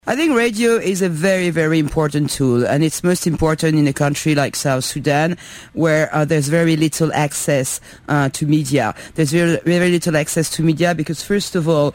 I think radio is a very, very important tool, and it's most important in a country like South Sudan, where there's very little access to media. There's very, very little access to media because, first of all,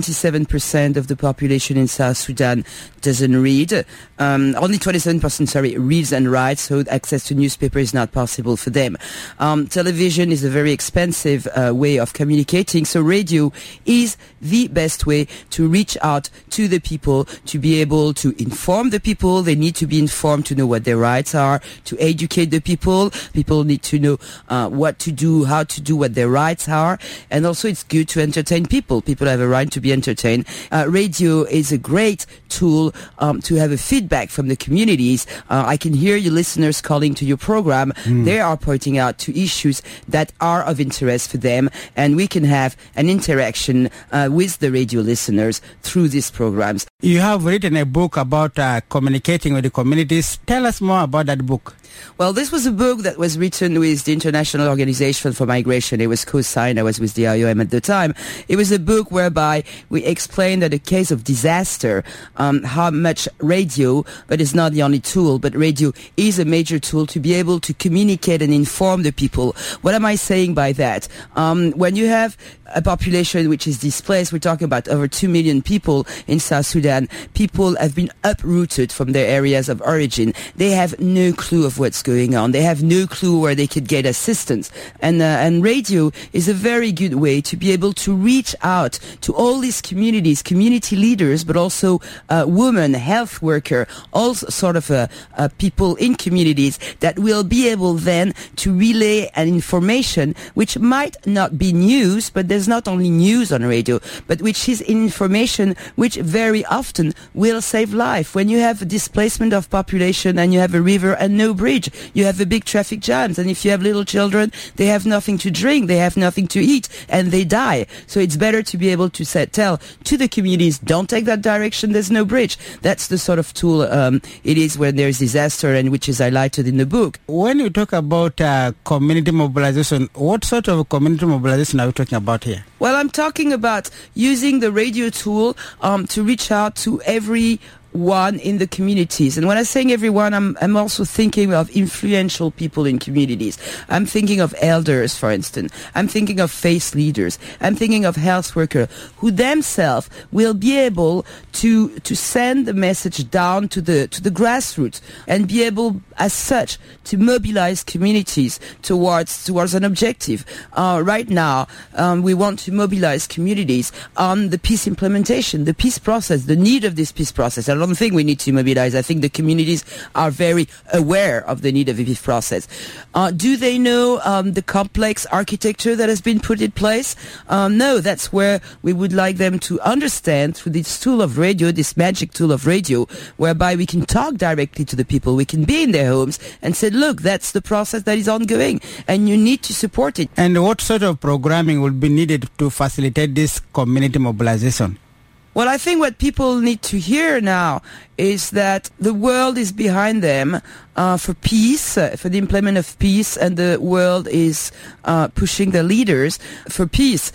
27% of the population in South Sudan doesn't read. Only 27%, reads and writes, so access to newspaper is not possible for them. Television is a very expensive way of communicating, so radio is the best way to reach out to the people, to be able to inform the people. They need to be informed to know what their rights are, to educate the people. People need to know what to do, how to do, what their rights are. And also it's good to entertain people. People have a right to be entertained. Radio is a great tool to have a feedback from the communities. I can hear you listeners calling to your program. They are pointing out to issues that are of interest for them, and we can have an interaction with the radio listeners through these programs. You have written a book about communicating with the communities. Tell us more about that book. Well, this was a book that was written with the International Organization for Migration. It was co-signed. I was with the IOM at the time. It was a book whereby we explained that in case of disaster, how much radio, but it's not the only tool, but radio is a major tool to be able to communicate and inform the people. What am I saying by that? When you have a population which is displaced, we're talking about over 2 million people in South Sudan. People have been uprooted from their areas of origin. They have no clue of what's going on. They have no clue where they could get assistance. And radio is a very good way to be able to reach out to all these communities, community leaders, but also women, health worker, all sort of people in communities that will be able then to relay an information which might not be news, but there's not only news on radio, but which is information which very often will save life. When you have a displacement of population and you have a river and no bridge, you have a big traffic jams. And if you have little children, they have nothing to drink, they have nothing to eat, and they die. So it's better to be able to tell to the communities, don't take that direction, there's no bridge. That's the sort of tool it is when there's disaster, and which is highlighted in the book. When you talk about community mobilization, what sort of community mobilization are you talking about here? Well, I'm talking about using the radio tool to reach out to everyone in the communities. And when I'm saying everyone, I'm also thinking of influential people in communities. I'm thinking of elders, for instance. I'm thinking of faith leaders. I'm thinking of health workers who themselves will be able to send the message down to the grassroots and be able, as such, to mobilize communities towards an objective. Right now, we want to mobilize communities on the peace implementation, the peace process, the need of this peace process. I don't think we need to mobilize. I think the communities are very aware of the need of the peace process. Do they know the complex architecture that has been put in place? No, that's where we would like them to understand through this tool of radio, this magic tool of radio, whereby we can talk directly to the people. We can be in their homes and say, look, that's the process that is ongoing and you need to support it. And what sort of programming will be needed to facilitate this community mobilization? Well, I think what people need to hear now is that the world is behind them for peace, for the implement of peace, and the world is pushing the leaders for peace.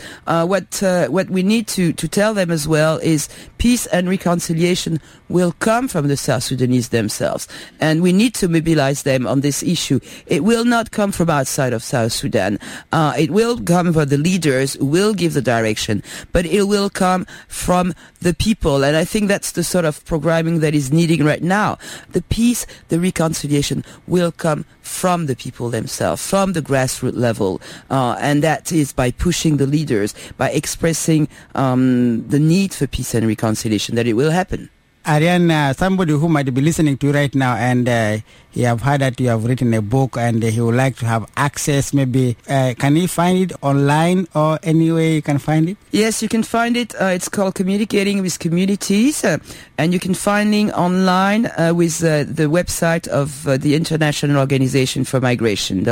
What we need to tell them as well is peace and reconciliation will come from the South Sudanese themselves, and we need to mobilize them on this issue. It will not come from outside of South Sudan. It will come from the leaders who will give the direction, but it will come from the people, and I think that's the sort of programming that is needing right now. The peace, the reconciliation will come from the people themselves, from the grassroots level, and that is by pushing the leaders, by expressing the need for peace and reconciliation, that it will happen. Ariane, somebody who might be listening to you right now and he have heard that you have written a book and he would like to have access, maybe can he find it online or any way you can find it? Yes, you can find it. It's called Communicating with Communities, and you can find it online with the website of the International Organization for Migration,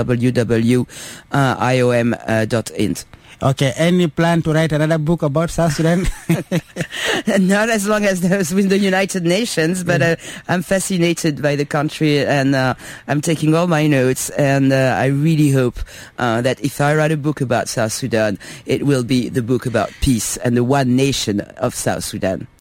www.iom.int. Okay, any plan to write another book about South Sudan? Not as long as there's with the United Nations, but I'm fascinated by the country, and I'm taking all my notes, and I really hope that if I write a book about South Sudan, it will be the book about peace and the one nation of South Sudan.